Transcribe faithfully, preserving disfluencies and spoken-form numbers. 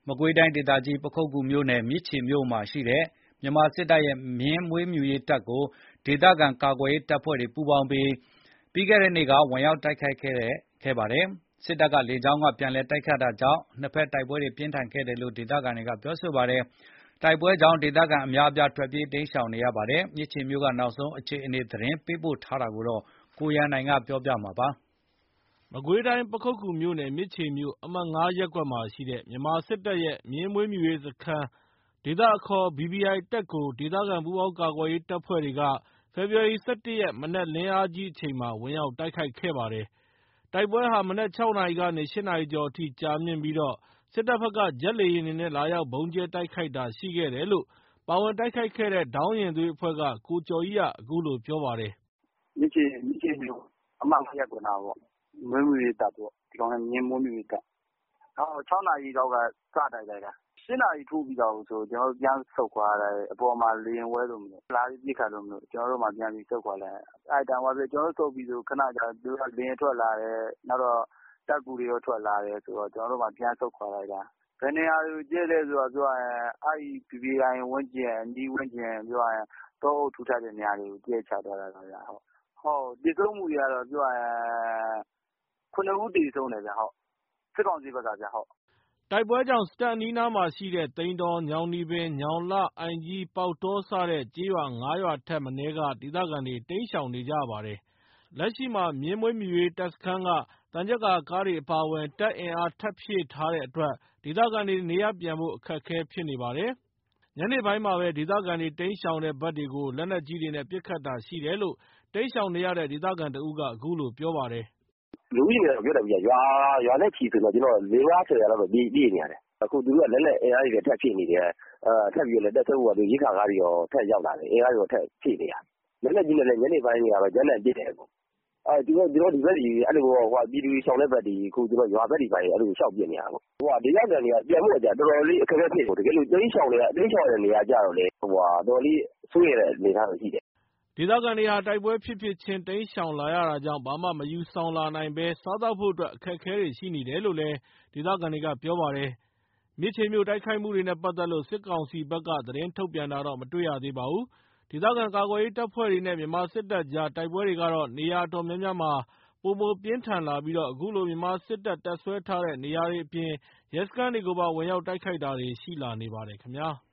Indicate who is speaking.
Speaker 1: မကွေးတိုင်းဒေသကြီးပခုက္ကူမြို့နယ်မြစ်ချေမြို့မှာရှိတဲ့မြန်မာစစ်တပ်ရဲ့မြင်းမွေးမြူရေးတပ်ကိုဒေသခံကာကွယ်ရေးတပ်ဖွဲ့တွေပူးပေါင်းပြီးပြီးခဲ့တဲ့နေ့ကဝင်ရောက်တိုက်ခိုက်ခဲ့ပါတယ်။စစ်တပ်ကလေကြောင်းကပြန်လည်တိုက်ခိုက်တာကြောင့်နှစ်ဖက်တိုက်ပွဲတွေပြင်းထန်ခဲ့တယ်လို့ဒေသခံတွေကပြောဆိုပါတယ်။တိုက်ပွဲကြောင့်ဒေသခံအများအပြားထွက်ပြေးတိမ်းရှောင်နေရပါတယ်။မြစ်ချေမြို့ကနောက်ဆုံးအခြေအနေသတင်းပေးပို့ထားတာကိုကိုရန်နိုင်ကပြောပြပါမယ်
Speaker 2: ။မကွေးတိုင်းပခုက္ကူမြို့နယ်မြစ်ချေမြို့အမှတ် ၅ ရပ်ကွက်မှာရှိတဲ့မြန်မာစစ်တပ်ရဲ့မြင်းမွေးမြူရေးစခန်းဒေသအခေါ် ဘီဘီအိုင် တပ်ကိုဒေသခံပူးပေါင်းကာကွယ်ရေးတပ်ဖွဲ့တွေက ဖေဖော်ဝါရီ ၁၁ ရက်မနက်လင်းအားကြီးအချိန်မှာဝင်ရောက်တိုက်ခိုက်ခဲ့ပါတယ်။တိုက်ပွဲဟာမနက် ၆ နာရီကနေ ၈ နာရီကျော်အထိကြာမြင့်ပြီးစစ်တပ်ဘက်ကဂျက်လေယာဉ်တွေနဲ့လာရောက်ဗုံးကြဲတိုက်ခိုက်တာရှိခဲ့တယ်လို့ပါဝင်တိုက်ခိုက်ခဲ့တဲ့ဒေါင်းရင်သွေးအဖွဲ့ကကိုကျော်ကြီးကအခုလိုပြောပါတယ်
Speaker 3: ။ “မြစ်ချေမြစ်ချေမြို့အမှတ် ၅ ရပ်ကွက်နားပေါ့။မွေးမြူရေးတပ်ပေါ့။ဒီကောင်ကမြင်းမွေးမြူရေးတပ်။၆ နာရီလောက်ကစတိုက်လိုက်တာ။၈ နာရီထိုးပြီးတော့ဆိုကျွန်တော်တို့ပြန်ဆုတ်ခွာရတယ်။အပေါ်မှာလေယာဉ်ဝဲလို့လာပြီးပစ်ခတ်လို့ကျွန်တော်တို့မှပြန်ပြီးဆုတ်ခွာလိုက်ရတယ်။အဲ့တိုင်ကျွန်တော်တို့ဆုတ်ပြီးဆိုခဏကြာသူကလေယာဉ်ထွက်လာတယ်။နောက်တော့တပ်ကူတွေရောထွက်လာတယ်ဆိုတော့ကျွန်တော်တို့မှပြန်ဆုတ်ခွာလိုက်တာ။ဘယ်နေရာကိုကြဲလဲဆိုတော့ပြောရရင်အဲ့ဒီ ဘီဘီအိုင် ဝန်းကျင်အနီးဝန်းကျင်ပြောရရင်တောအုပ်ထူထပ်တဲ့နေရာတွေကိုကြဲချသွားတာဗျ။ဟုတ်သေဆုံးမှုတွေကတော့ပြောရရင်ခုနစ်ဦးသေဆုံးတယ်ဗျ။စစ်ကောင်စီဘက်ကဗျဟုတ်။
Speaker 2: ”တိုက်ပွဲကြောင့်တပ်အနီးနားမှာရှိတဲ့သိန်းတော၊ညောင်နီပင်၊ညောင်လှ၊အိုင်ကြီး၊ပေါက်တောစတဲ့ကျေးရွာ ၅ ရွာထက်မနည်းကဒေသခံတွေတိမ်းရှောင်နေကြရပါတယ်။လက်ရှိမှာမြင်းမွေးမြူရေးတပ်စခန်းကသံချပ်ကာကားတွေအပါအဝင်တပ်အင်အားထပ်ဖြည့်ထားတဲ့အတွက်ဒေသခံတွေနေရပ်ပြန်ဖို့အခက်အခဲဖြစ်နေပါတယ်။ညနေပိုင်းမှာပဲဒေသခံတွေတိမ်းရှောင်တဲ့ဘက်တွေကိုလက်နက်ကြီးတွေနဲ့ပစ်ခတ်တာရှိတယ်လို့တိမ်းရှောင်နေရတဲ့ဒေသခံတဦးကအခုလိုပြောပါတယ်
Speaker 4: ။“လူဦးရေကတော့ပြောတယ်ဗျ။ရွာရွာနဲ့ချီဆိုတော့ကျွန်တော်လေး ငါး ဆယ်ရာလောက်တော့ပြေးနေရတယ်။အခုသူတို့ကလက်နက်အင်အားတွေထပ်ဖြည့်နေတယ်။ထပ်ပြီးတော့တပ်ဆုတ်ဖို့ရိက္ခာကားတွေရောထပ်ရောက်လာတယ်။အင်အားတွေထပ်ဖြည့်နေတာ။လက်နက်ကြီးနဲ့လည်းညနေပိုင်းတွေကတော့ရမ်းသမ်းပစ်တယ်။သူတို့ကျွန်တော်ဒီဘက်တွေအဲ့လိုပြည်သူရှောင်တဲ့ဘက်တွေအခုကျွန်တော်ရွာဘက်တွေပိုင်းအဲ့လိုရှောက်ပြနေတာပေါ့။ဟိုကဒေသခံတွေကပြန်ဖို့ကြာတော်တော်လေးအခက်အခဲဖြစ်တယ်။တကယ်လို့တိမ်းရှောင်တွေကတိမ်းရှောင်တဲ့နေရာကြတော့လေဟိုဟာတော်တော်လေးစိုးရတဲ့အနေအထားရှိတယ်။
Speaker 2: ”ဒေသခံတွေဟာတိုက်ပွဲဖြစ်ဖြစ်ချင်းတိမ်းရှောင်လာရတာကြောင့်ဘာမှမယူဆောင်လာနိုင်ဘဲစားသောက်ဖို့အတွက်အခက်အခဲတွေရှိနေတယ်လို့လည်းဒေသခံတွေကပြောပါတယ်။မြစ်ချေမြို့တိုက်ခိုက်မှုတွေနဲ့ပတ်သက်လို့စစ်ကောင်စီဘက်ကသတင်းထုတ်ပြန်တာတော့မတွေ့ရသေးပါဘူး။ဒေသခံကာကွယ်ရေးတပ်ဖွဲ့တွေနဲ့မြန်မာစစ်တပ်ကြားတိုက်ပွဲတွေကတော့နေရာအတော်များများမှာပိုမိုပြင်းထန်လာပြီးအခုလိုမြန်မာစစ်တပ်တပ်စွဲထားတဲ့နေရာတွေအပြင်ရဲစခန်းတွေကိုပါဝင်ရောက်တိုက်ခိုက်တာတွေရှိလာနေပါတယ်ခင်ဗျာ။